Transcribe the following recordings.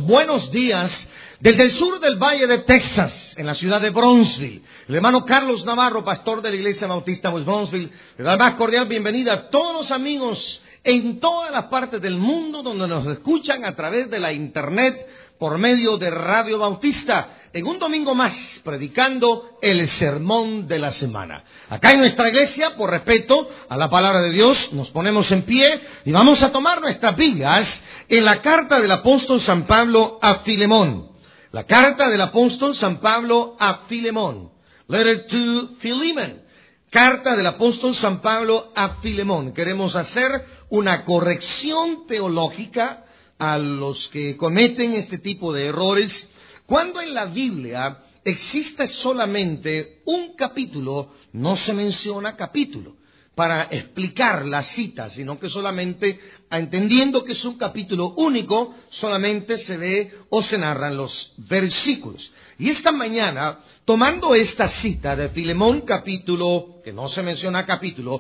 buenos días desde el sur del Valle de Texas, en la ciudad de Brownsville. El hermano Carlos Navarro, pastor de la Iglesia Bautista West Brownsville, le da la más cordial bienvenida a todos los amigos en todas las partes del mundo donde nos escuchan a través de la internet por medio de Radio Bautista, en un domingo más, predicando el sermón de la semana. Acá en nuestra iglesia, por respeto a la palabra de Dios, nos ponemos en pie y vamos a tomar nuestras Biblias en la carta del apóstol San Pablo a Filemón. La carta del apóstol San Pablo a Filemón. Letter to Philemon. Carta del apóstol San Pablo a Filemón. Queremos hacer una corrección teológica a los que cometen este tipo de errores. Cuando en la Biblia existe solamente un capítulo, no se menciona capítulo para explicar la cita, sino que solamente, entendiendo que es un capítulo único, solamente se ve o se narran los versículos. Y esta mañana, tomando esta cita de Filemón, capítulo, que no se menciona capítulo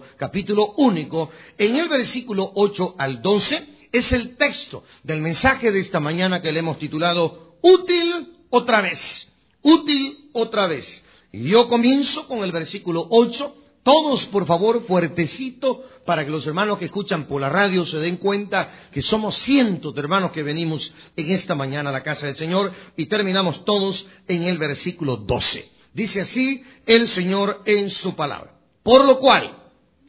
único, en el versículo 8 al 12, es el texto del mensaje de esta mañana que le hemos titulado Útil otra vez. Útil otra vez. Y yo comienzo con el versículo 8. Todos, por favor, fuertecito, para que los hermanos que escuchan por la radio se den cuenta que somos cientos de hermanos que venimos en esta mañana a la casa del Señor, y terminamos todos en el versículo 12. Dice así el Señor en su palabra. Por lo cual,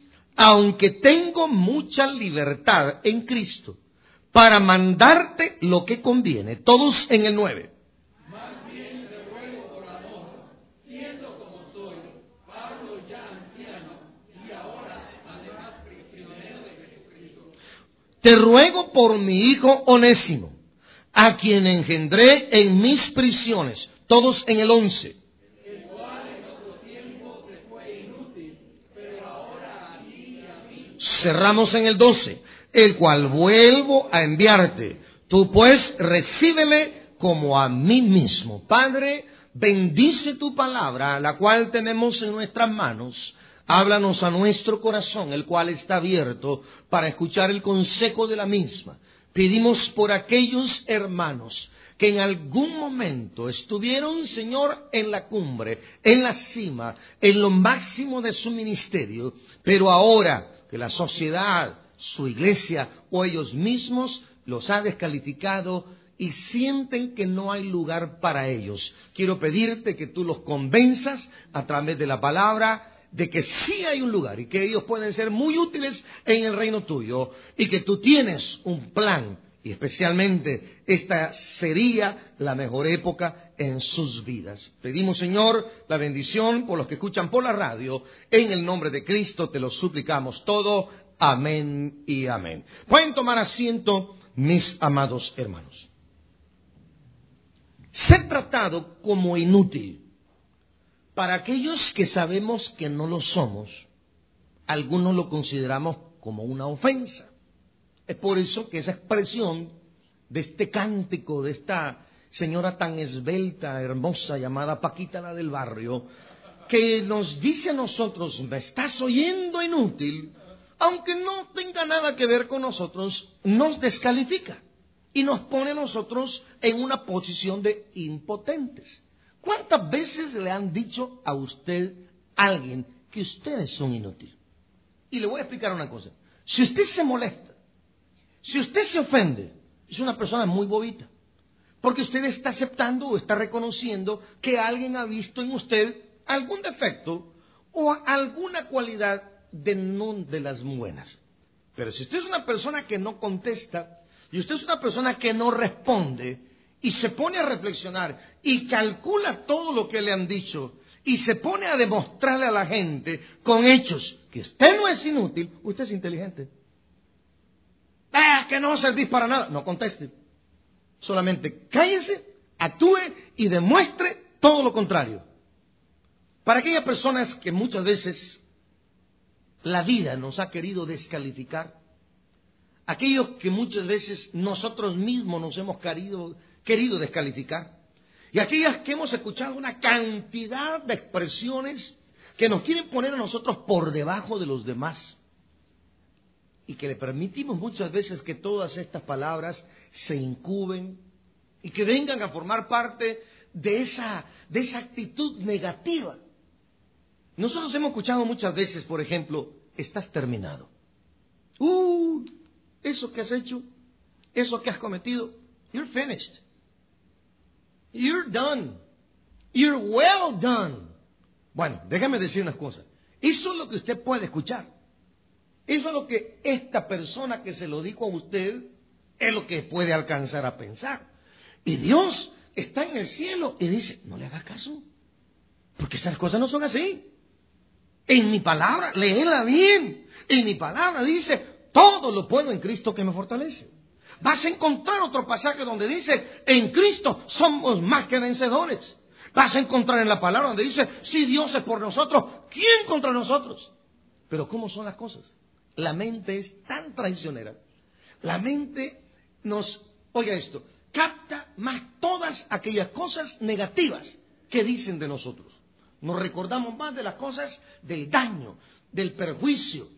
aunque tengo mucha libertad en Cristo para mandarte lo que conviene, todos en el 9. Más bien te ruego por amor, siendo como soy, Pablo ya anciano, y ahora además prisionero de Jesucristo. Te ruego por mi hijo Onésimo, a quien engendré en mis prisiones, todos en el 11. El cual en otro tiempo te fue inútil, pero ahora a ti y a mí. Cerramos en el 12. El cual vuelvo a enviarte. Tú pues recíbele como a mí mismo. Padre, bendice tu palabra, la cual tenemos en nuestras manos. Háblanos a nuestro corazón, el cual está abierto para escuchar el consejo de la misma. Pedimos por aquellos hermanos que en algún momento estuvieron, Señor, en la cumbre, en la cima, en lo máximo de su ministerio, pero ahora que la sociedad, su iglesia o ellos mismos los ha descalificado y sienten que no hay lugar para ellos. Quiero pedirte que tú los convenzas a través de la palabra de que sí hay un lugar y que ellos pueden ser muy útiles en el reino tuyo y que tú tienes un plan y especialmente esta sería la mejor época en sus vidas. Pedimos, Señor, la bendición por los que escuchan por la radio. En el nombre de Cristo te lo suplicamos todo. Amén y amén. Pueden tomar asiento, mis amados hermanos. Ser tratado como inútil. Para aquellos que sabemos que no lo somos, algunos lo consideramos como una ofensa. Es por eso que esa expresión de este cántico, de esta señora tan esbelta, hermosa, llamada Paquita la del barrio, que nos dice a nosotros, me estás oyendo inútil, aunque no tenga nada que ver con nosotros, nos descalifica y nos pone a nosotros en una posición de impotentes. ¿Cuántas veces le han dicho a usted, a alguien, que usted es un inútil? Y le voy a explicar una cosa. Si usted se molesta, si usted se ofende, es una persona muy bobita, porque usted está aceptando o está reconociendo que alguien ha visto en usted algún defecto o alguna cualidad de no de las buenas. Pero si usted es una persona que no contesta y usted es una persona que no responde y se pone a reflexionar y calcula todo lo que le han dicho y se pone a demostrarle a la gente con hechos que usted no es inútil, usted es inteligente. Que no servís para nada. No conteste. Solamente cállese, actúe y demuestre todo lo contrario. Para aquellas personas que muchas veces la vida nos ha querido descalificar, aquellos que muchas veces nosotros mismos nos hemos querido descalificar, y aquellas que hemos escuchado una cantidad de expresiones que nos quieren poner a nosotros por debajo de los demás, y que le permitimos muchas veces que todas estas palabras se incuben y que vengan a formar parte de esa actitud negativa. Nosotros hemos escuchado muchas veces, por ejemplo, estás terminado. Eso que has hecho, eso que has cometido, you're finished. You're done. You're well done. Bueno, déjame decir unas cosas. Eso es lo que usted puede escuchar. Eso es lo que esta persona que se lo dijo a usted es lo que puede alcanzar a pensar. Y Dios está en el cielo y dice, no le hagas caso, porque esas cosas no son así. En mi palabra, léela bien. En mi palabra dice, todo lo puedo en Cristo que me fortalece. Vas a encontrar otro pasaje donde dice, en Cristo somos más que vencedores. Vas a encontrar en la palabra donde dice, si Dios es por nosotros, ¿quién contra nosotros? Pero ¿cómo son las cosas? La mente es tan traicionera. La mente oiga esto, capta más todas aquellas cosas negativas que dicen de nosotros. Nos recordamos más de las cosas del daño, del perjuicio,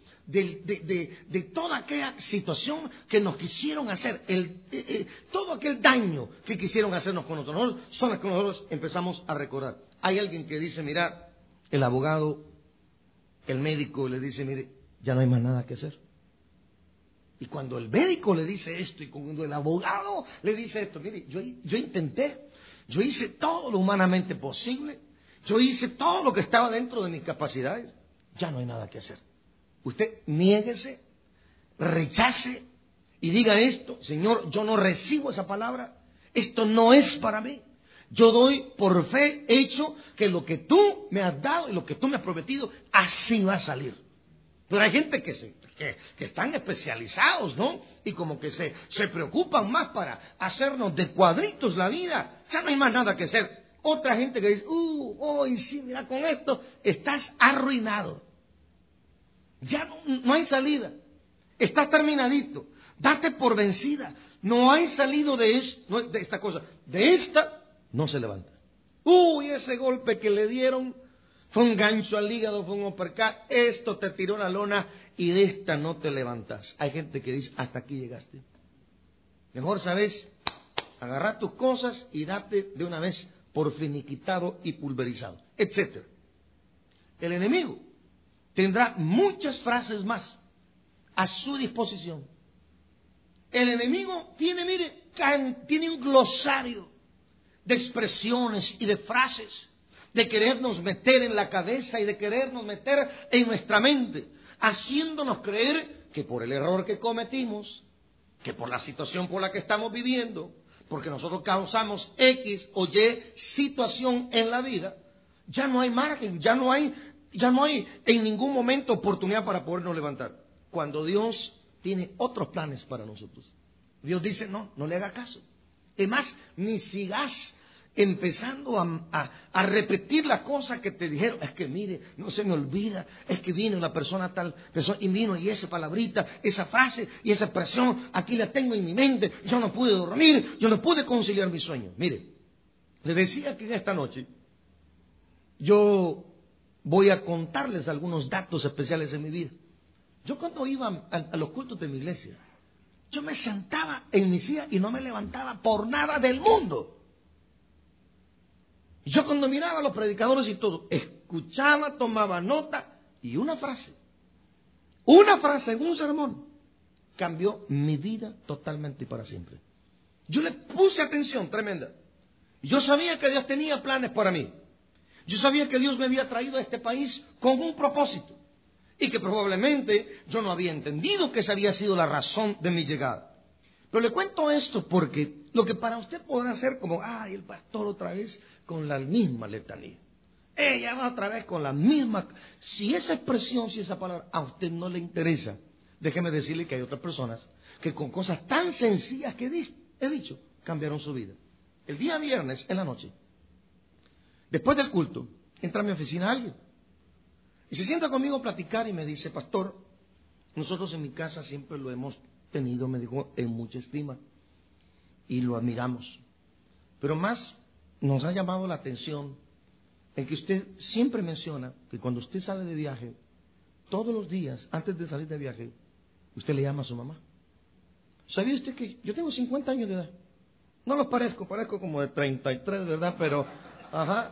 de toda aquella situación que nos quisieron hacer, todo aquel daño que quisieron hacernos con nosotros, son las que nosotros empezamos a recordar. Hay alguien que dice, mira, el abogado, el médico le dice, mire, ya no hay más nada que hacer. Y cuando el médico le dice esto y cuando el abogado le dice esto, mire, yo intenté, yo hice todo lo humanamente posible, yo hice todo lo que estaba dentro de mis capacidades, ya no hay nada que hacer. Usted niéguese, rechace y diga esto, Señor, yo no recibo esa palabra, esto no es para mí. Yo doy por fe hecho que lo que tú me has dado y lo que tú me has prometido, así va a salir. Pero hay gente que están especializados, ¿no? Y como que se preocupan más para hacernos de cuadritos la vida. Ya no hay más nada que hacer. Otra gente que dice, sí, mira, con esto estás arruinado. Ya no hay salida. Estás terminadito. Date por vencida. No hay salido de esta cosa. De esta no se levanta. Ese golpe que le dieron fue un gancho al hígado, fue un uppercut. Esto te tiró la lona y de esta no te levantas. Hay gente que dice, hasta aquí llegaste. Mejor, ¿sabes? Agarra tus cosas y date de una vez por finiquitado y pulverizado, etcétera. El enemigo tendrá muchas frases más a su disposición. El enemigo tiene un glosario de expresiones y de frases, de querernos meter en la cabeza y de querernos meter en nuestra mente, haciéndonos creer que por el error que cometimos, que por la situación por la que estamos viviendo, porque nosotros causamos X o Y situación en la vida, ya no hay margen, ya no hay en ningún momento oportunidad para podernos levantar. Cuando Dios tiene otros planes para nosotros. Dios dice, no le haga caso. Es más, ni sigas empezando a repetir la cosa que te dijeron. Es que mire, no se me olvida, es que vino una persona tal, persona, y vino y esa palabrita, esa frase y esa expresión, aquí la tengo en mi mente, yo no pude dormir, yo no pude conciliar mi sueño. Mire, le decía que en esta noche yo voy a contarles algunos datos especiales en mi vida. Yo cuando iba a los cultos de mi iglesia, yo me sentaba en mi silla y no me levantaba por nada del mundo. Yo cuando miraba a los predicadores y todo, escuchaba, tomaba nota y una frase en un sermón cambió mi vida totalmente y para siempre. Yo le puse atención tremenda. Yo sabía que Dios tenía planes para mí. Yo sabía que Dios me había traído a este país con un propósito y que probablemente yo no había entendido que esa había sido la razón de mi llegada. Pero le cuento esto porque lo que para usted podrá ser como, el pastor otra vez con la misma letanía. Ella va otra vez con la misma. Si esa expresión, si esa palabra a usted no le interesa, déjeme decirle que hay otras personas que con cosas tan sencillas que he dicho, cambiaron su vida. El día viernes en la noche, después del culto, entra a mi oficina alguien y se sienta conmigo a platicar y me dice, pastor, nosotros en mi casa siempre lo hemos tenido, me dijo, en mucha estima y lo admiramos, pero más nos ha llamado la atención en que usted siempre menciona que cuando usted sale de viaje, todos los días antes de salir de viaje, usted le llama a su mamá. ¿Sabía usted que yo tengo 50 años de edad? No los parezco como de 33, ¿verdad? Pero, ajá.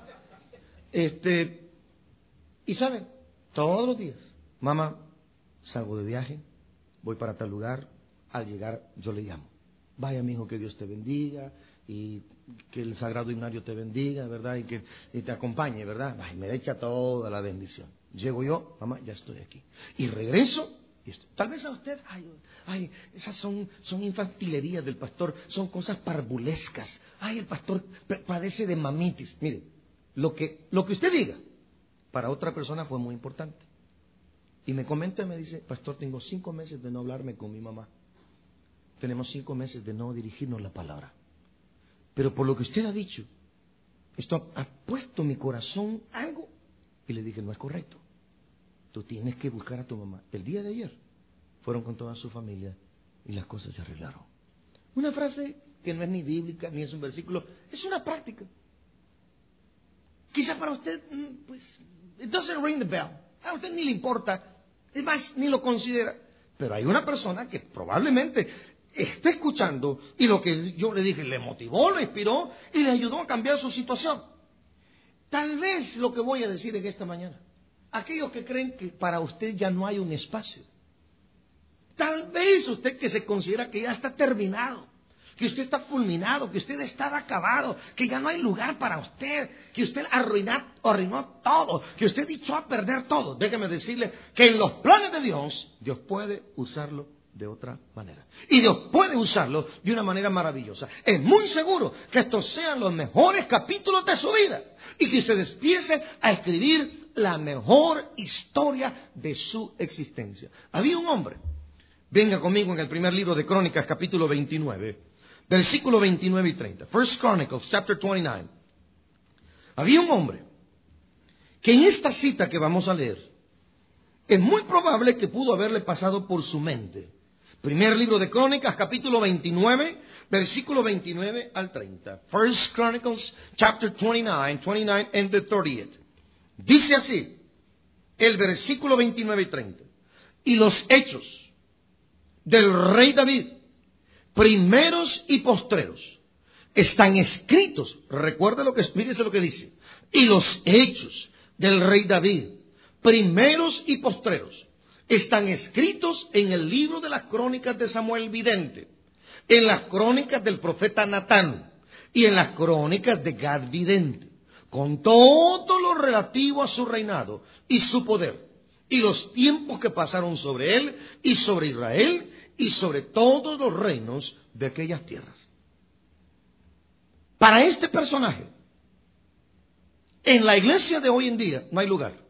Y saben, todos los días, mamá, salgo de viaje, voy para tal lugar, al llegar yo le llamo. Vaya, mi hijo, que Dios te bendiga y que el Sagrado Himnario te bendiga, ¿verdad? Y que te acompañe, ¿verdad? Ay, me echa toda la bendición. Llego yo, mamá, ya estoy aquí. Y regreso. Tal vez a usted, ay, esas son infantilerías del pastor, son cosas parvulescas. Ay, el pastor padece de mamitis. Mire, lo que usted diga, para otra persona fue muy importante. Y me comenta y me dice, pastor, tengo 5 meses de no hablarme con mi mamá. Tenemos 5 meses de no dirigirnos la palabra. Pero por lo que usted ha dicho, esto ha puesto en mi corazón algo. Y le dije, no es correcto. Tú tienes que buscar a tu mamá. El día de ayer fueron con toda su familia y las cosas se arreglaron. Una frase que no es ni bíblica, ni es un versículo, es una práctica. Quizá para usted, pues, it doesn't ring the bell. A usted ni le importa, es más, ni lo considera. Pero hay una persona que probablemente está escuchando y lo que yo le dije le motivó, le inspiró y le ayudó a cambiar su situación. Tal vez lo que voy a decir en esta mañana, aquellos que creen que para usted ya no hay un espacio, tal vez usted que se considera que ya está terminado, que usted está fulminado, que usted está acabado, que ya no hay lugar para usted, que usted arruinó todo, que usted echó a perder todo. Déjeme decirle que en los planes de Dios, Dios puede usarlo de otra manera. Y Dios puede usarlo de una manera maravillosa. Es muy seguro que estos sean los mejores capítulos de su vida y que usted empiece a escribir la mejor historia de su existencia. Había un hombre, venga conmigo en el primer libro de Crónicas, capítulo 29, versículo 29 y 30. First Chronicles, chapter 29. Había un hombre que en esta cita que vamos a leer, es muy probable que pudo haberle pasado por su mente. Primer libro de Crónicas, capítulo 29, versículo 29 al 30. First Chronicles, chapter 29 and the 30th. Dice así, el versículo 29 y 30. Y los hechos del rey David, primeros y postreros, están escritos. Recuerde fíjese lo que dice. Y los hechos del rey David, primeros y postreros, están escritos en el libro de las crónicas de Samuel vidente, en las crónicas del profeta Natán y en las crónicas de Gad vidente, con todo lo relativo a su reinado y su poder, y los tiempos que pasaron sobre él y sobre Israel y sobre todos los reinos de aquellas tierras. Para este personaje, en la iglesia de hoy en día no hay lugar.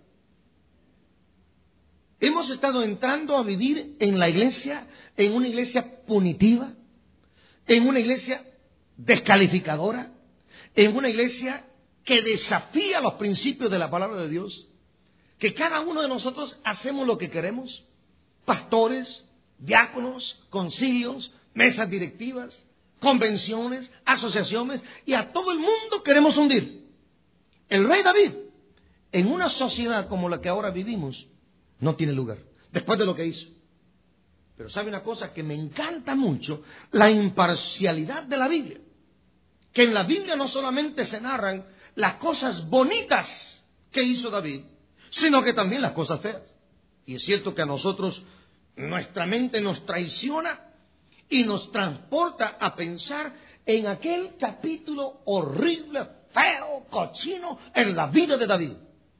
Hemos estado entrando a vivir en la iglesia, en una iglesia punitiva, en una iglesia descalificadora, en una iglesia que desafía los principios de la palabra de Dios, que cada uno de nosotros hacemos lo que queremos, pastores, diáconos, concilios, mesas directivas, convenciones, asociaciones, y a todo el mundo queremos hundir. El rey David, en una sociedad como la que ahora vivimos, no tiene lugar, después de lo que hizo. Pero sabe una cosa que me encanta mucho, la imparcialidad de la Biblia. Que en la Biblia no solamente se narran las cosas bonitas que hizo David, sino que también las cosas feas. Y es cierto que a nosotros nuestra mente nos traiciona y nos transporta a pensar en aquel capítulo horrible, feo, cochino en la vida de David.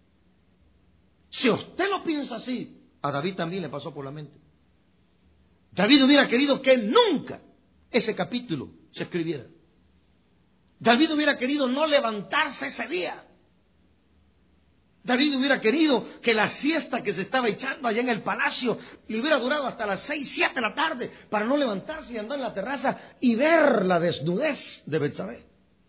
Si usted lo piensa así, a David también le pasó por la mente. David hubiera querido que nunca ese capítulo se escribiera. David hubiera querido no levantarse ese día. David hubiera querido que la siesta que se estaba echando allá en el palacio le hubiera durado hasta las 6, 7 de la tarde para no levantarse y andar en la terraza y ver la desnudez de Betsabé.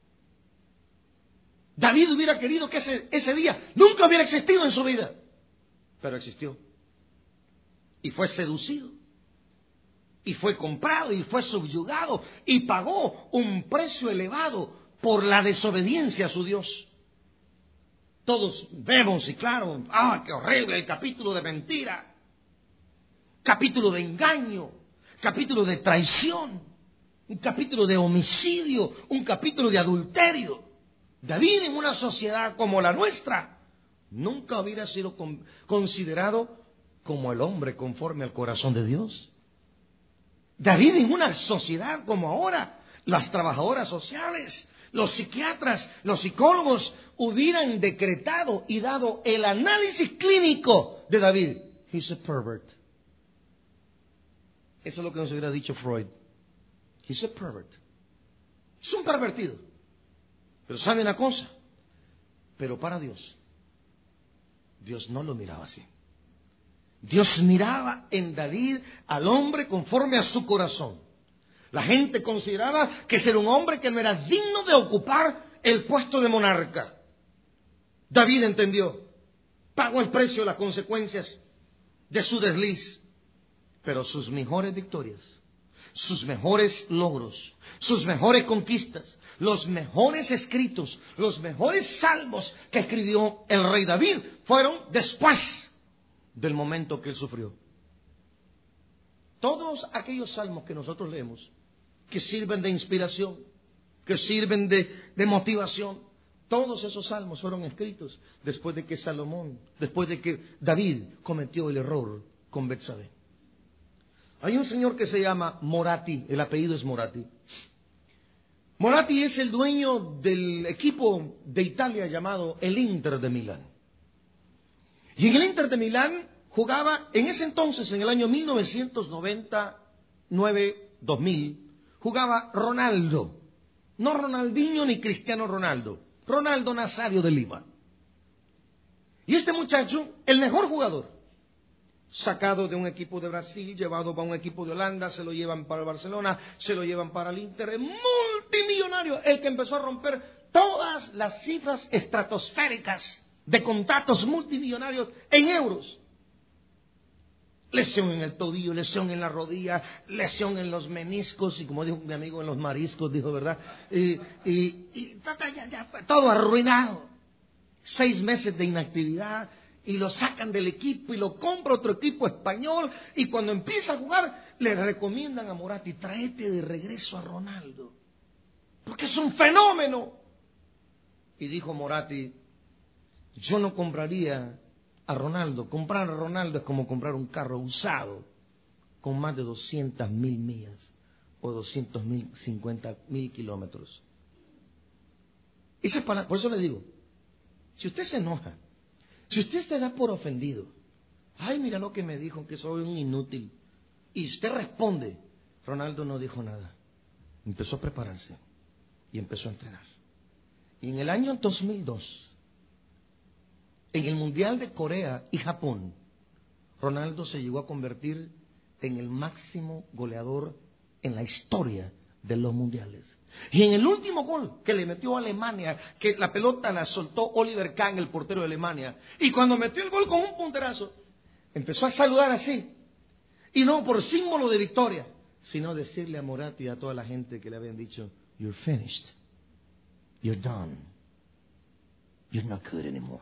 David hubiera querido que ese día nunca hubiera existido en su vida. Pero existió. Y fue seducido. Y fue comprado y fue subyugado. Y pagó un precio elevado por la desobediencia a su Dios. Todos vemos y claro, qué horrible el capítulo de mentira. Capítulo de engaño. Capítulo de traición. un capítulo de homicidio, un capítulo de adulterio. David, en una sociedad como la nuestra, nunca hubiera sido considerado como el hombre conforme al corazón de Dios. David, en una sociedad como ahora, las trabajadoras sociales, los psiquiatras, los psicólogos hubieran decretado y dado el análisis clínico de David. He's a pervert. Eso es lo que nos hubiera dicho Freud. He's a pervert. Es un pervertido. Pero ¿sabe una cosa? Pero para Dios, Dios no lo miraba así. Dios miraba en David al hombre conforme a su corazón. La gente consideraba que era un hombre que no era digno de ocupar el puesto de monarca. David entendió, pagó el precio, las consecuencias de su desliz, pero sus mejores victorias, sus mejores logros, sus mejores conquistas, los mejores escritos, los mejores salmos que escribió el rey David fueron después del momento que él sufrió. Todos aquellos salmos que nosotros leemos, que sirven de inspiración, que sirven de motivación, todos esos salmos fueron escritos después de que David cometió el error con Betsabé. Hay un señor que se llama Moratti, el apellido es Moratti. Moratti es el dueño del equipo de Italia llamado el Inter de Milán. Y en el Inter de Milán jugaba, en ese entonces, en el año 1999-2000, jugaba Ronaldo. No Ronaldinho ni Cristiano Ronaldo. Ronaldo Nazario de Lima. Y este muchacho, el mejor jugador, sacado de un equipo de Brasil, llevado para un equipo de Holanda, se lo llevan para el Barcelona, se lo llevan para el Inter, multimillonario, el que empezó a romper todas las cifras estratosféricas de contratos multimillonarios en euros. Lesión en el tobillo, lesión en la rodilla, lesión en los meniscos y, como dijo mi amigo, en los mariscos, dijo, ¿verdad? Todo arruinado. 6 meses de inactividad y lo sacan del equipo y lo compra otro equipo español, y cuando empieza a jugar le recomiendan a Moratti: tráete de regreso a Ronaldo, porque es un fenómeno. Y dijo Moratti: yo no compraría a Ronaldo. Comprar a Ronaldo es como comprar un carro usado con más de 200.000 millas o 250.000 kilómetros. Por eso le digo, si usted se enoja, si usted se da por ofendido, ay, mira lo que me dijo, que soy un inútil, y usted responde, Ronaldo no dijo nada. Empezó a prepararse y empezó a entrenar. Y en el año 2002, en el Mundial de Corea y Japón, Ronaldo se llegó a convertir en el máximo goleador en la historia de los mundiales. Y en el último gol que le metió a Alemania, que la pelota la soltó Oliver Kahn, el portero de Alemania, y cuando metió el gol con un punterazo, empezó a saludar así, y no por símbolo de victoria, sino decirle a Moratti y a toda la gente que le habían dicho: you're finished, you're done, you're not good anymore.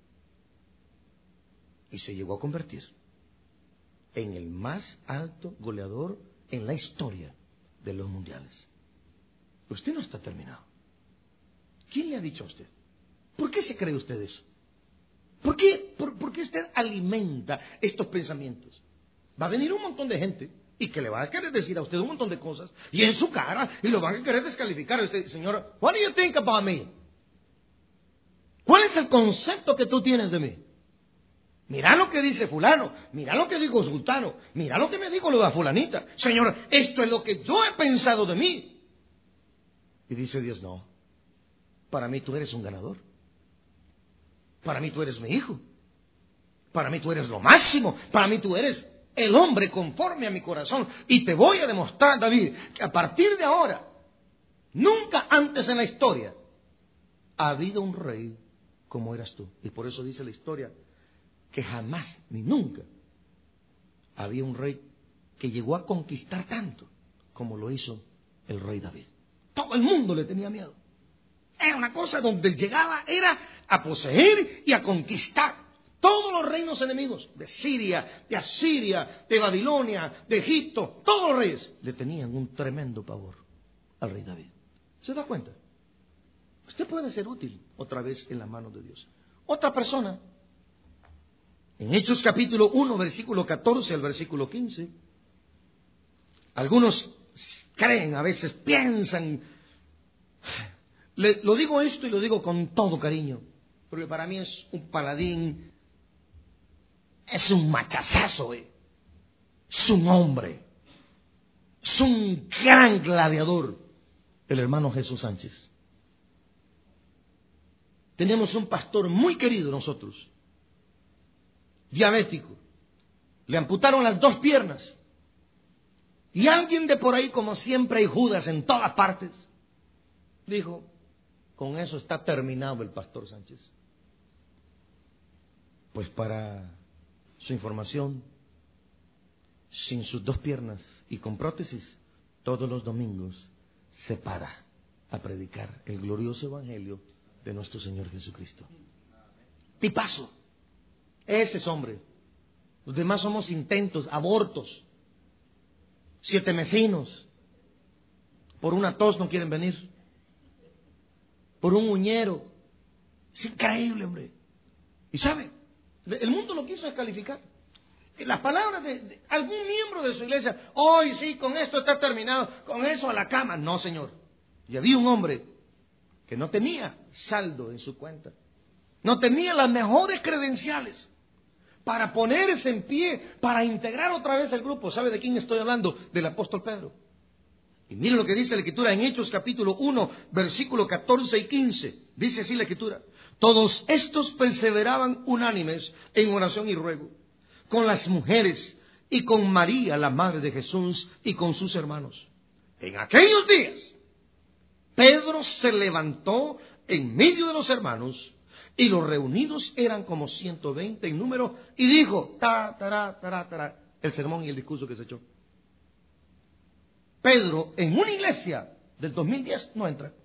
Y se llegó a convertir en el más alto goleador en la historia de los mundiales. Usted no está terminado. ¿Quién le ha dicho a usted? ¿Por qué se cree usted eso? ¿Por qué usted alimenta estos pensamientos? Va a venir un montón de gente y que le va a querer decir a usted un montón de cosas, y en su cara, y lo van a querer descalificar. Y usted: señor, what do you think about me? ¿Cuál es el concepto que tú tienes de mí? Mira lo que dice fulano, mira lo que dijo sultano, mira lo que me dijo lo de fulanita. Señor, esto es lo que yo he pensado de mí. Y dice Dios: no, para mí tú eres un ganador. Para mí tú eres mi hijo. Para mí tú eres lo máximo. Para mí tú eres el hombre conforme a mi corazón. Y te voy a demostrar, David, que a partir de ahora, nunca antes en la historia ha habido un rey como eras tú. Y por eso dice la historia que jamás ni nunca había un rey que llegó a conquistar tanto como lo hizo el rey David. Todo el mundo le tenía miedo. Era una cosa donde él llegaba, era a poseer y a conquistar todos los reinos enemigos, de Siria, de Asiria, de Babilonia, de Egipto. Todos los reyes le tenían un tremendo pavor. al rey David. ¿Se da cuenta? Usted puede ser útil otra vez en la mano de Dios. Otra persona, en Hechos capítulo 1, versículo 14 al versículo 15, algunos creen, a veces piensan, lo digo esto y lo digo con todo cariño, porque para mí es un paladín, es un machazazo, es un hombre, es un gran gladiador, el hermano Jesús Sánchez. Tenemos un pastor muy querido nosotros, diabético, le amputaron las 2 piernas, y alguien de por ahí, como siempre hay Judas en todas partes, dijo, con eso está terminado el pastor Sánchez. Pues para su información, sin sus 2 piernas y con prótesis, todos los domingos se para a predicar el glorioso evangelio de nuestro Señor Jesucristo. Tipazo. Ese es hombre. Los demás somos intentos, abortos, 7 mesinos. Por una tos no quieren venir. Por un uñero. Es increíble, hombre. Y sabe, el mundo lo quiso descalificar. Las palabras de algún miembro de su iglesia, hoy sí, con esto está terminado, con eso a la cama. No, señor. Y había un hombre que no tenía saldo en su cuenta, no tenía las mejores credenciales para ponerse en pie, para integrar otra vez el grupo. ¿Sabe de quién estoy hablando? Del apóstol Pedro. Y miren lo que dice la Escritura en Hechos capítulo 1, versículo 14 y 15. Dice así la Escritura: todos estos perseveraban unánimes en oración y ruego, con las mujeres y con María, la madre de Jesús, y con sus hermanos. En aquellos días, Pedro se levantó en medio de los hermanos, y los reunidos eran como 120 en número, y dijo, el sermón y el discurso que se echó. Pedro, en una iglesia del 2010, no entra.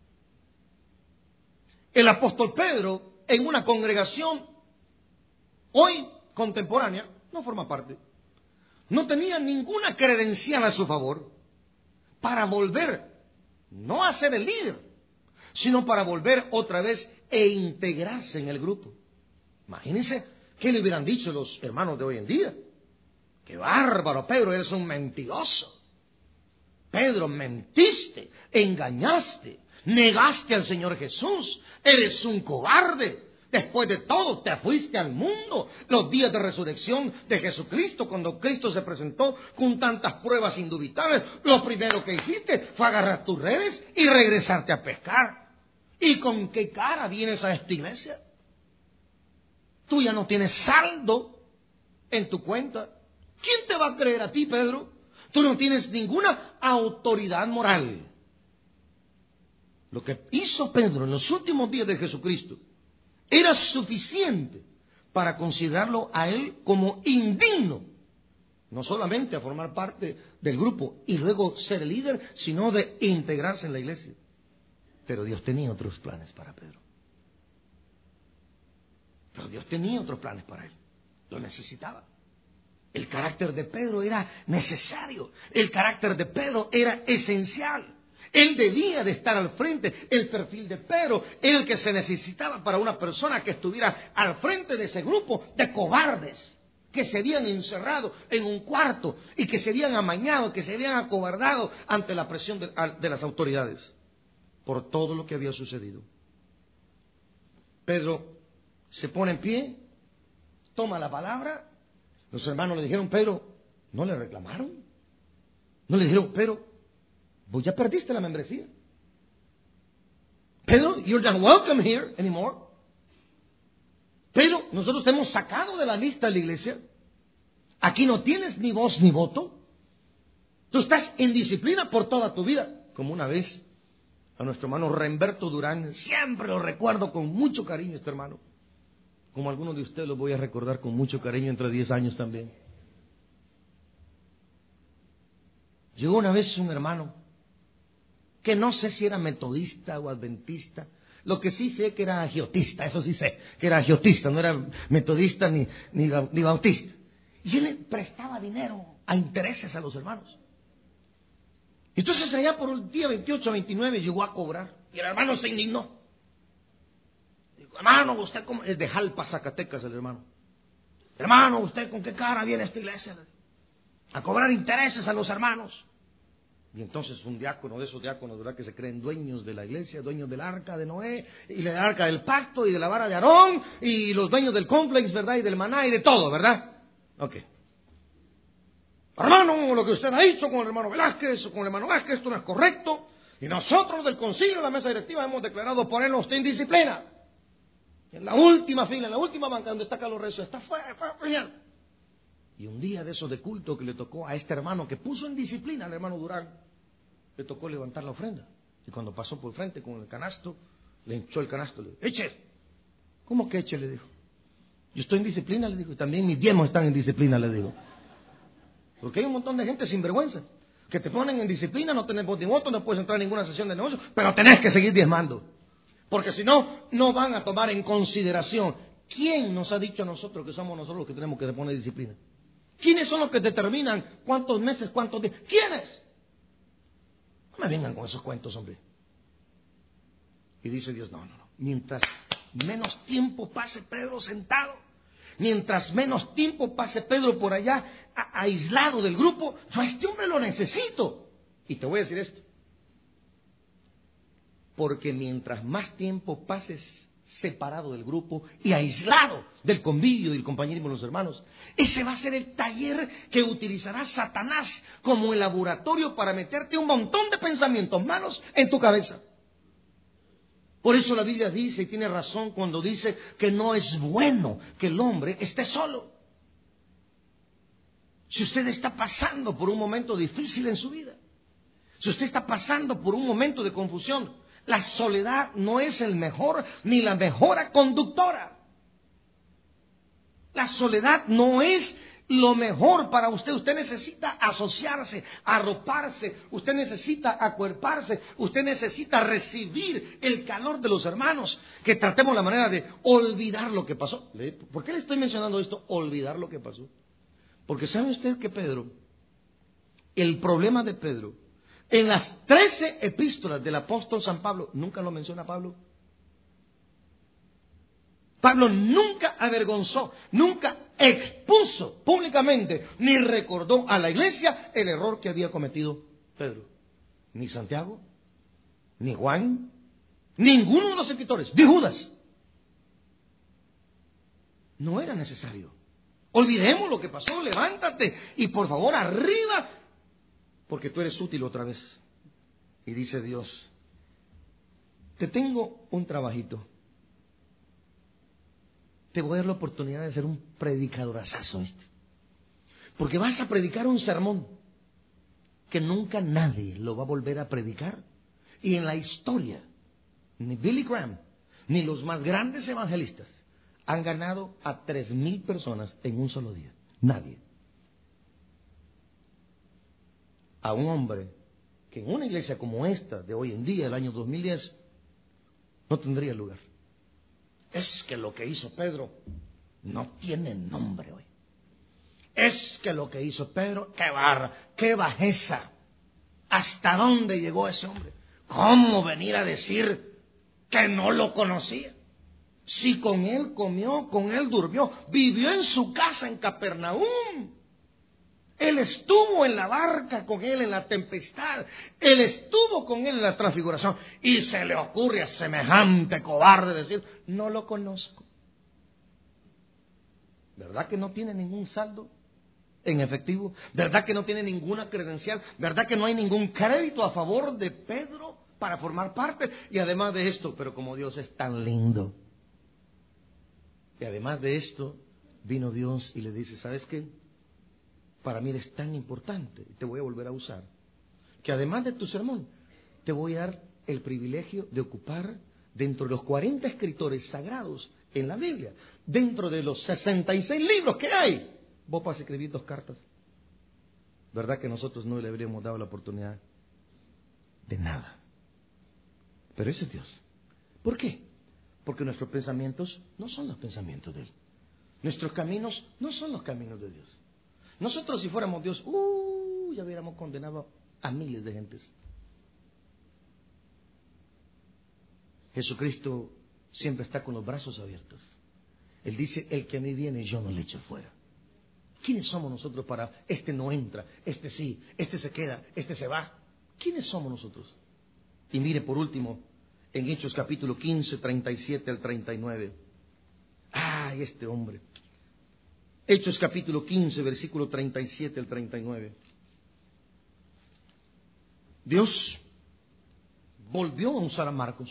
El apóstol Pedro, en una congregación hoy contemporánea, no forma parte. No tenía ninguna credencial a su favor para volver, no a ser el líder, sino para volver otra vez e integrarse en el grupo. Imagínense qué le hubieran dicho los hermanos de hoy en día. ¡Qué bárbaro, Pedro! Eres un mentiroso. Pedro, mentiste, engañaste, negaste al Señor Jesús. Eres un cobarde. Después de todo, te fuiste al mundo. Los días de resurrección de Jesucristo, cuando Cristo se presentó con tantas pruebas indubitables, lo primero que hiciste fue agarrar tus redes y regresarte a pescar. ¿Y con qué cara vienes a esta iglesia? Tú ya no tienes saldo en tu cuenta. ¿Quién te va a creer a ti, Pedro? Tú no tienes ninguna autoridad moral. Lo que hizo Pedro en los últimos días de Jesucristo era suficiente para considerarlo a él como indigno, no solamente a formar parte del grupo y luego ser el líder, sino de integrarse en la iglesia. Pero Dios tenía otros planes para Pedro. Pero Dios tenía otros planes para él. Lo necesitaba. El carácter de Pedro era necesario. El carácter de Pedro era esencial. Él debía de estar al frente. El perfil de Pedro era el que se necesitaba para una persona que estuviera al frente de ese grupo de cobardes que se habían encerrado en un cuarto y que se habían amañado, que se habían acobardado ante la presión de las autoridades por todo lo que había sucedido. Pedro se pone en pie, toma la palabra. Los hermanos le dijeron, Pedro, ¿no le reclamaron? No le dijeron, Pedro, vos ya perdiste la membresía. Pedro, you're not welcome here anymore. Pedro, nosotros te hemos sacado de la lista de la iglesia. Aquí no tienes ni voz ni voto. Tú estás en disciplina por toda tu vida. Como una vez a nuestro hermano Remberto Durán, siempre lo recuerdo con mucho cariño, este hermano. Como algunos de ustedes los voy a recordar con mucho cariño entre 10 años también. Llegó una vez un hermano que no sé si era metodista o adventista. Lo que sí sé que era agiotista, eso sí sé, que era agiotista, no era metodista ni bautista. Y él le prestaba dinero a intereses a los hermanos. Entonces allá por el día 28 o 29 llegó a cobrar y el hermano se indignó. Dijo, hermano, ¿usted cómo? Es de Jalpa, Zacatecas el hermano. Hermano, ¿usted con qué cara viene a esta iglesia? A cobrar intereses a los hermanos. Y entonces un diácono de esos diáconos, ¿verdad?, que se creen dueños de la iglesia, dueños del arca de Noé, y del arca del pacto, y de la vara de Aarón, y los dueños del complex, ¿verdad?, y del maná, y de todo, ¿verdad? Ok. Hermano, lo que usted ha dicho con el hermano Velázquez, esto no es correcto, y nosotros del concilio, la mesa directiva, hemos declarado ponerlo usted en disciplina. En la última fila, en la última banca donde está Carlos Recio, está fue. Y un día de esos de culto que le tocó a este hermano que puso en disciplina al hermano Durán, le tocó levantar la ofrenda. Y cuando pasó por frente con el canasto, le hinchó el canasto, le dijo, eche. ¿Cómo que eche? Le dijo. Yo estoy en disciplina, le dijo, y también mis diezmos están en disciplina, le digo. Porque hay un montón de gente sinvergüenza, que te ponen en disciplina, no tenés voto ni voto, no puedes entrar en ninguna sesión de negocio, pero tenés que seguir diezmando. Porque si no, no van a tomar en consideración. ¿Quién nos ha dicho a nosotros que somos nosotros los que tenemos que poner disciplina? ¿Quiénes son los que determinan cuántos meses, cuántos días? ¿Quiénes? No me vengan con esos cuentos, hombre. Y dice Dios, no. Mientras menos tiempo pase Pedro sentado, mientras menos tiempo pase Pedro por allá, aislado del grupo, yo a este hombre lo necesito. Y te voy a decir esto. Porque mientras más tiempo pases separado del grupo y aislado del convivio y del compañerismo de los hermanos, ese va a ser el taller que utilizará Satanás como el laboratorio para meterte un montón de pensamientos malos en tu cabeza. Por eso la Biblia dice, y tiene razón cuando dice que no es bueno que el hombre esté solo. Si usted está pasando por un momento difícil en su vida, si usted está pasando por un momento de confusión, la soledad no es el mejor ni la mejor conductora. La soledad no es lo mejor para usted. Usted necesita asociarse, arroparse, usted necesita acuerparse, usted necesita recibir el calor de los hermanos. Que tratemos la manera de olvidar lo que pasó. ¿Por qué le estoy mencionando esto? Olvidar lo que pasó. Porque ¿sabe usted que Pedro, el problema de Pedro, en las 13 epístolas del apóstol San Pablo, nunca lo menciona Pablo? Pablo nunca avergonzó, nunca expuso públicamente, ni recordó a la iglesia el error que había cometido Pedro. Ni Santiago, ni Juan, ninguno de los escritores, ni Judas. No era necesario. Olvidemos lo que pasó, levántate y por favor arriba, porque tú eres útil otra vez. Y dice Dios, te tengo un trabajito. Te voy a dar la oportunidad de ser un predicadorazazo, ¿viste? Porque vas a predicar un sermón que nunca nadie lo va a volver a predicar. Y en la historia, ni Billy Graham, ni los más grandes evangelistas han ganado a 3,000 personas en un solo día. Nadie. A un hombre que en una iglesia como esta de hoy en día, del año 2010, no tendría lugar. Es que lo que hizo Pedro no tiene nombre hoy. Es que lo que hizo Pedro, qué barra, qué bajeza. ¿Hasta dónde llegó ese hombre? ¿Cómo venir a decir que no lo conocía? Si con él comió, con él durmió, vivió en su casa en Capernaum. Él estuvo en la barca con él en la tempestad. Él estuvo con él en la transfiguración. Y se le ocurre a semejante cobarde decir, no lo conozco. ¿Verdad que no tiene ningún saldo en efectivo? ¿Verdad que no tiene ninguna credencial? ¿Verdad que no hay ningún crédito a favor de Pedro para formar parte? Y además de esto, pero como Dios es tan lindo. Y además de esto, vino Dios y le dice, ¿sabes qué? Para mí eres tan importante, te voy a volver a usar, que además de tu sermón, te voy a dar el privilegio de ocupar dentro de los 40 escritores sagrados en la Biblia, dentro de los 66 libros que hay, vos vas a escribir 2 cartas. ¿Verdad que nosotros no le habríamos dado la oportunidad de nada? Pero ese es Dios. ¿Por qué? Porque nuestros pensamientos no son los pensamientos de Él. Nuestros caminos no son los caminos de Dios. Nosotros si fuéramos Dios, ya hubiéramos condenado a miles de gentes. Jesucristo siempre está con los brazos abiertos. Él dice, el que a mí viene, yo no le echo fuera. ¿Quiénes somos nosotros para, este no entra, este sí, este se queda, este se va? ¿Quiénes somos nosotros? Y mire, por último, en Hechos capítulo 15, 37 al 39. ¡Ay, este hombre! Hechos capítulo 15, versículo 37 al 39. Dios volvió a usar a Marcos.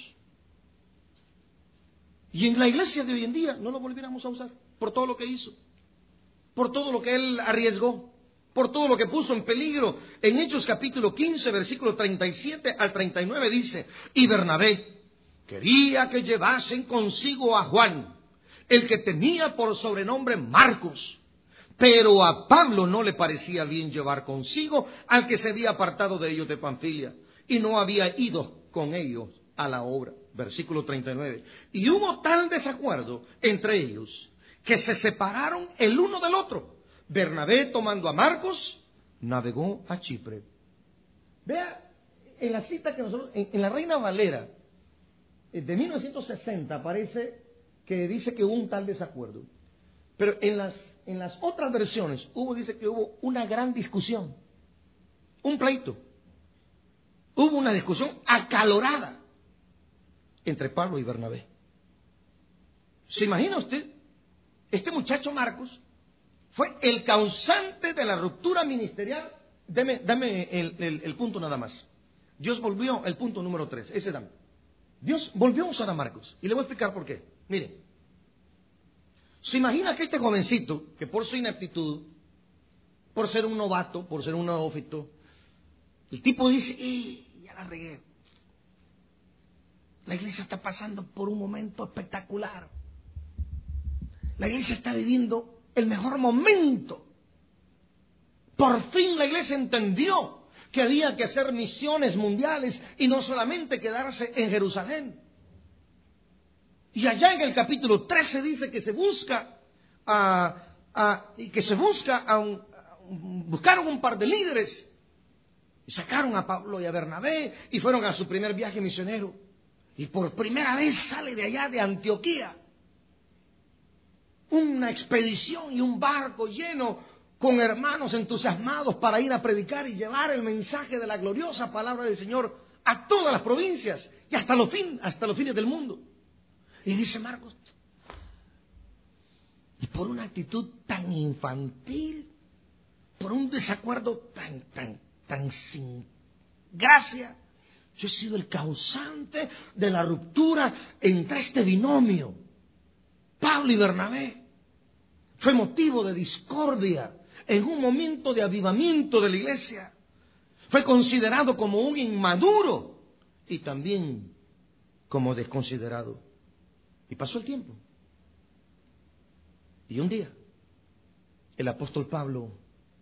Y en la iglesia de hoy en día no lo volviéramos a usar por todo lo que hizo, por todo lo que él arriesgó, por todo lo que puso en peligro. En Hechos capítulo 15, versículo 37 al 39 dice, y Bernabé quería que llevasen consigo a Juan, el que tenía por sobrenombre Marcos, pero a Pablo no le parecía bien llevar consigo al que se había apartado de ellos de Panfilia, y no había ido con ellos a la obra. Versículo 39. Y hubo tal desacuerdo entre ellos que se separaron el uno del otro. Bernabé, tomando a Marcos, navegó a Chipre. Vea, en la cita que nosotros, en la Reina Valera de 1960 aparece que dice que hubo un tal desacuerdo. Pero en las otras versiones dice que hubo una gran discusión, un pleito. Hubo una discusión acalorada entre Pablo y Bernabé. ¿Se imagina usted? Este muchacho Marcos fue el causante de la ruptura ministerial. Dame el punto nada más. Dios volvió, el punto número 3, ese dame. Dios volvió a usar a Marcos. Y le voy a explicar por qué. Mire, se imagina que este jovencito, que por su ineptitud, por ser un novato, por ser un neófito, el tipo dice, ya la regué. La iglesia está pasando por un momento espectacular. La iglesia está viviendo el mejor momento. Por fin la iglesia entendió que había que hacer misiones mundiales y no solamente quedarse en Jerusalén. Y allá en el capítulo 13 dice que se busca buscaron un par de líderes y sacaron a Pablo y a Bernabé y fueron a su primer viaje misionero. Y por primera vez sale de allá de Antioquía una expedición y un barco lleno con hermanos entusiasmados para ir a predicar y llevar el mensaje de la gloriosa palabra del Señor a todas las provincias y hasta los fines del mundo. Y dice Marcos, y por una actitud tan infantil, por un desacuerdo tan sin gracia, yo he sido el causante de la ruptura entre este binomio, Pablo y Bernabé. Fue motivo de discordia en un momento de avivamiento de la iglesia. Fue considerado como un inmaduro y también como desconsiderado. Y pasó el tiempo. Y un día, el apóstol Pablo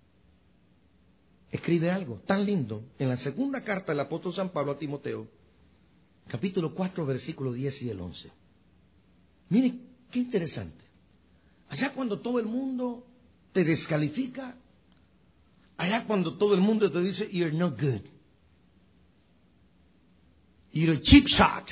escribe algo tan lindo en la segunda carta del apóstol San Pablo a Timoteo, capítulo 4, versículo 10 y el 11. Miren, qué interesante. Allá cuando todo el mundo te descalifica, allá cuando todo el mundo te dice, you're no good, you're a cheap shot,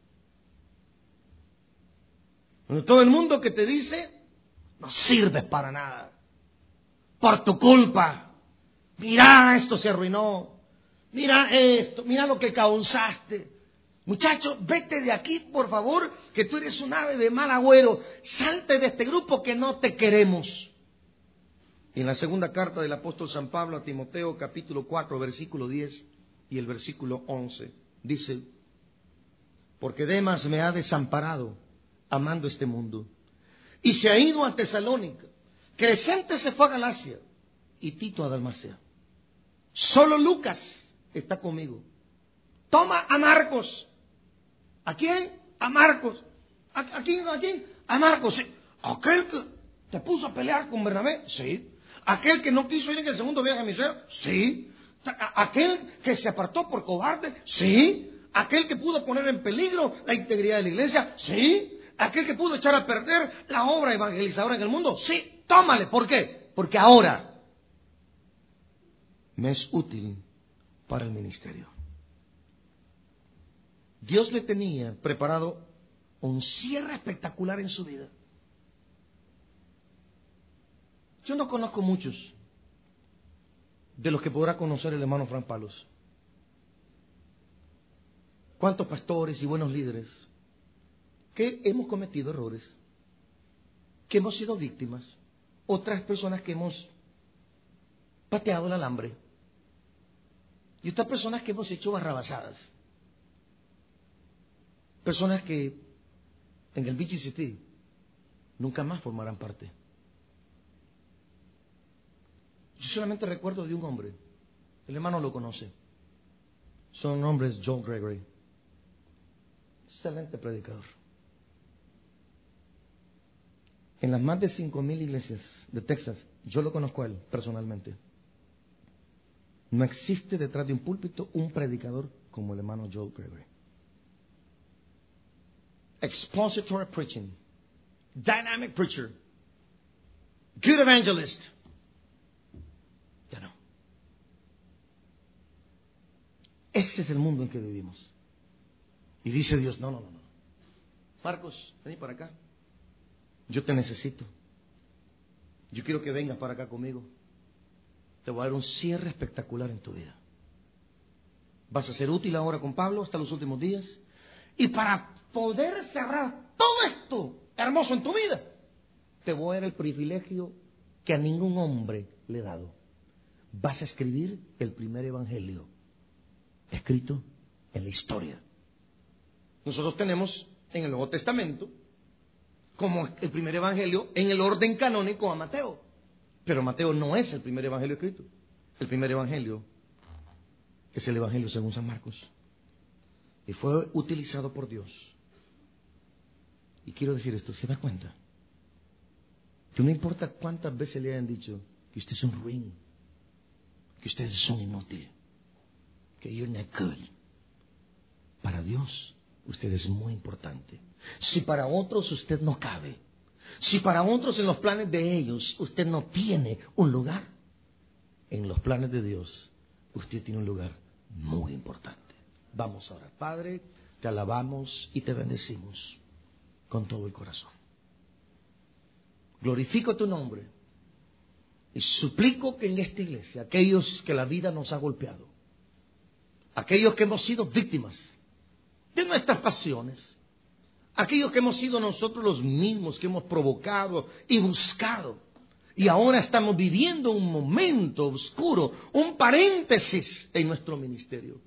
cuando todo el mundo que te dice, no sirves para nada, por tu culpa, mira, esto se arruinó, mira esto, mira lo que causaste. Muchacho, vete de aquí, por favor, que tú eres un ave de mal agüero. Salte de este grupo que no te queremos. Y en la segunda carta del apóstol San Pablo a Timoteo, capítulo 4, versículo 10 y el versículo 11, dice, porque Demas me ha desamparado, amando este mundo, y se ha ido a Tesalónica. Crescente se fue a Galacia y Tito a Dalmacia. Solo Lucas está conmigo. Toma a Marcos. ¿A quién? A Marcos. ¿A quién? ¿A quién? A Marcos. Sí. ¿Aquel que te puso a pelear con Bernabé? Sí. ¿Aquel que no quiso ir en el segundo viaje misionero? Sí. ¿Aquel que se apartó por cobarde? Sí. ¿Aquel que pudo poner en peligro la integridad de la iglesia? Sí. ¿Aquel que pudo echar a perder la obra evangelizadora en el mundo? Sí. Tómale. ¿Por qué? Porque ahora me es útil para el ministerio. Dios le tenía preparado un cierre espectacular en su vida. Yo no conozco muchos de los que podrá conocer el hermano Frank Palos. ¿Cuántos pastores y buenos líderes que hemos cometido errores, que hemos sido víctimas, otras personas que hemos pateado el alambre y otras personas que hemos hecho barrabasadas, personas que en el BGCT nunca más formarán parte? Yo solamente recuerdo de un hombre, el hermano lo conoce, su nombre es Joel Gregory, excelente predicador. En las más de 5,000 iglesias de Texas, yo lo conozco a él personalmente. No existe detrás de un púlpito un predicador como el hermano Joel Gregory. Expository preaching, dynamic preacher, good evangelist. Ya no. Ese es el mundo en que vivimos. Y dice Dios, no. Marcos, vení para acá. Yo te necesito. Yo quiero que vengas para acá conmigo. Te voy a dar un cierre espectacular en tu vida. Vas a ser útil ahora con Pablo hasta los últimos días. Y para poder cerrar todo esto hermoso en tu vida, te voy a dar el privilegio que a ningún hombre le he dado. Vas a escribir el primer evangelio escrito en la historia. Nosotros tenemos en el Nuevo Testamento como el primer evangelio en el orden canónico a Mateo. Pero Mateo no es el primer evangelio escrito. El primer evangelio es el evangelio según San Marcos. Y fue utilizado por Dios. Y quiero decir esto, ¿se da cuenta? Que no importa cuántas veces le hayan dicho que usted es un ruin, que usted es un inútil, que you're not good. Para Dios, usted es muy importante. Si para otros usted no cabe, si para otros en los planes de ellos usted no tiene un lugar, en los planes de Dios usted tiene un lugar muy importante. Vamos a orar. Padre, te alabamos y te bendecimos con todo el corazón. Glorifico tu nombre y suplico que en esta iglesia, aquellos que la vida nos ha golpeado, aquellos que hemos sido víctimas de nuestras pasiones, aquellos que hemos sido nosotros los mismos que hemos provocado y buscado, y ahora estamos viviendo un momento oscuro, un paréntesis en nuestro ministerio.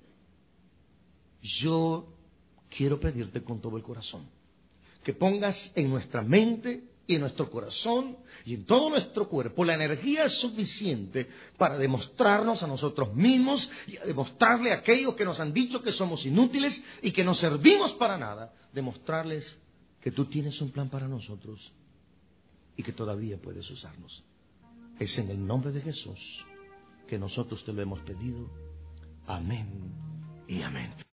Yo quiero pedirte con todo el corazón que pongas en nuestra mente y en nuestro corazón y en todo nuestro cuerpo la energía suficiente para demostrarnos a nosotros mismos y a demostrarle a aquellos que nos han dicho que somos inútiles y que no servimos para nada, demostrarles que tú tienes un plan para nosotros y que todavía puedes usarnos. Es en el nombre de Jesús que nosotros te lo hemos pedido. Amén y amén.